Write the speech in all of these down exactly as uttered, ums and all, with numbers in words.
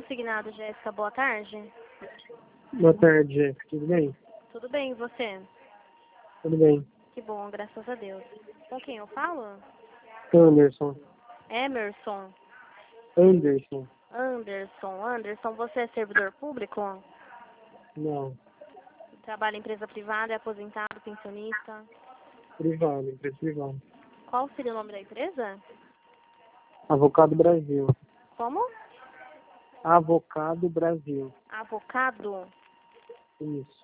consignado, Jéssica. Boa tarde. Boa tarde, Jéssica. Tudo bem? Tudo bem, e você? Tudo bem. Que bom, graças a Deus. Com quem eu falo? Anderson. Emerson. Anderson. Anderson. Anderson, você é servidor público? Não. Trabalha em empresa privada, é aposentado, pensionista? Privado, empresa privada. Qual seria o nome da empresa? Avocado Brasil. Como? Avocado Brasil. Avocado? Isso.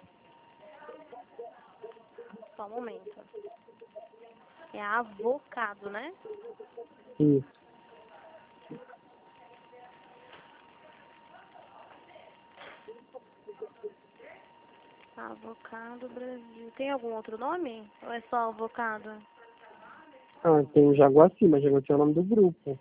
Só um momento. É avocado, né? Isso. Avocado Brasil. Tem algum outro nome? Ou é só avocado? Ah, tem o Jaguaci, mas Jaguaci é o nome do grupo.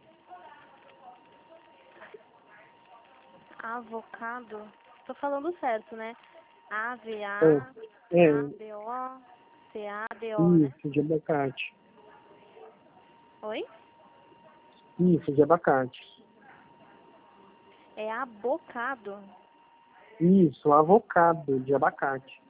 Avocado? Tô falando certo, né? A V A É, A é B O C A D O, né? isso, de abacate. Oi? Isso, de abacate. É abocado. Isso, avocado de abacate.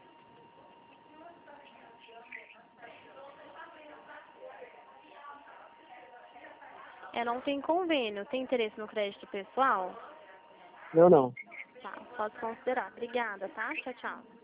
É, não tem convênio. Tem interesse no crédito pessoal? Não, não. Tá, pode considerar. Obrigada, tá? Tchau, tchau.